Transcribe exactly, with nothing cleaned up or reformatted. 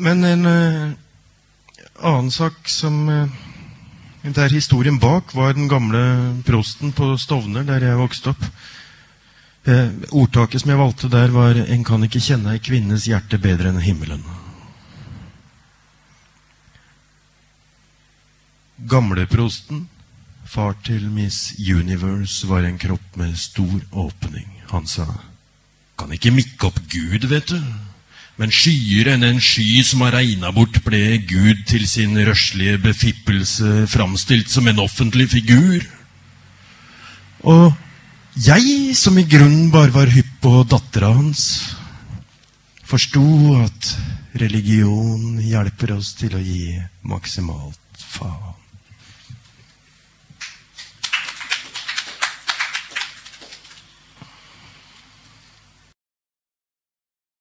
Men en uh, annen sak som uh, der historien bak var den gamle prosten på Stovner, der jeg vokste opp. Uh, ordtaket som jeg valgte der var: en kan ikke kjenne en kvinnes hjerte bedre enn himmelen. Gamleprosten, far til Miss Universe, var en kropp med stor åpning. Han sa: kan ikke mikke opp Gud, vet du. Men skyer enn en sky som har regnet bort, ble Gud til sin rørslige befippelse framstilt som en offentlig figur. Og jeg, som i grunnen bare var hypp på datteren hans, forstod at religion hjelper oss til å gi maksimalt faen.